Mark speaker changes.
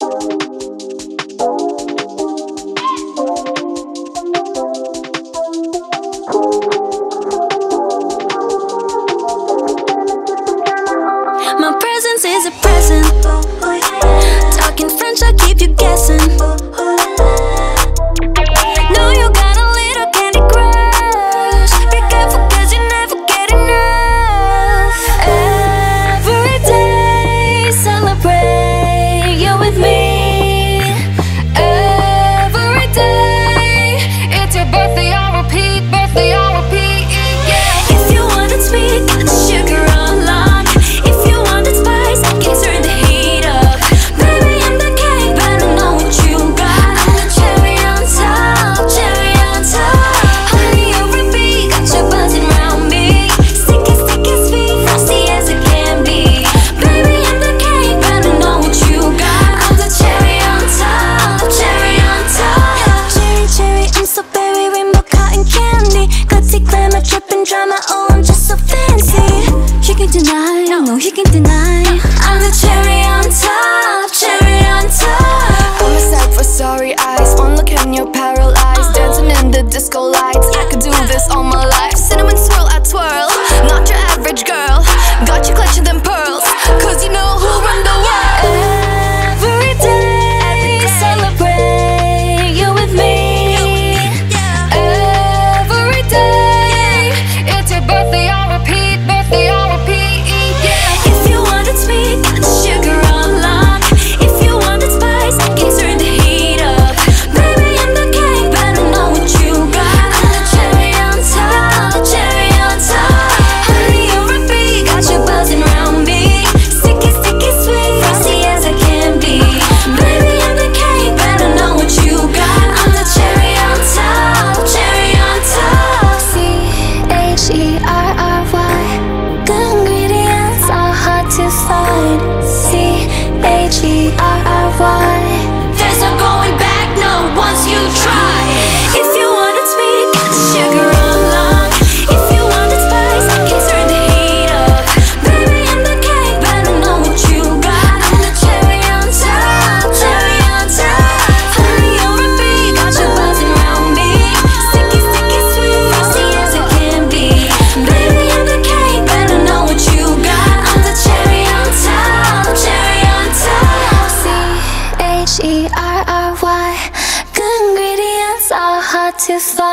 Speaker 1: My presence is a present. Talking French, I keep you guessing. Know you got a little candy crush. Be careful cause you never get enough. Every day celebrate, you're with me. Every day it's your birthday, I'll repeat, birthday, I'll repeat, yeah. If you want it sweet, got the sugar on lock. If you want it spice, can you turn the heat up? Baby, I'm the cake, but I know what you got. I'm the cherry on top, cherry on top. Honey, you're a bee, got you buzzing round me. Sticky, sticky, sweet, frosty as it can be. Baby, I'm the cake, but I know what you got. I'm the cherry on top, cherry on top. Cherry, cherry, I'm so berry, rainbow cotton candy. Glitzy, glamour, dripping drama, oh, I'm just so fancy. You can deny, no, you can deny. I'm the cherry on top, cherry on top.
Speaker 2: I'm a sight for sorry eyes. One look and you're paralyzed. Dancing in the disco lights. I could do this all my life. Cinnamon swirl, I twirl. Not your average girl. Got you clutching them pearls. Cause you know who run the world.
Speaker 1: Every day celebrate, you're with me. Every day it's your birthday, I'll repeat, birthday, I'll repeat, yeah. If you want it sweet, got the sugar on lock. If you want it spice, can you turn the heat up? Baby, I'm the cake, but I know what you got. I'm the cherry on top, cherry on top. Honey, you're a bee, got you buzzing round me. Sticky, sticky, sweet, frosty as it can be. Baby, I'm the cake, but I know what you got. I'm the cherry on top, cherry on top. CHERRY, good ingredients are hard to find. CHERRY, there's no going back, no, once you try. If you want it sweet, got the sugar on lock. If you want it spice, can you turn the heat up? Baby, I'm the cake, but I know what you got. I'm the cherry on top, cherry on top. Honey, you're a bee, got you buzzing round me. Sticky, sticky, sweet, frosty as it can be. Baby, I'm the cake, but I know what you got. I'm the cherry on top, cherry on top. CHERRY, good ingredients are hard to find.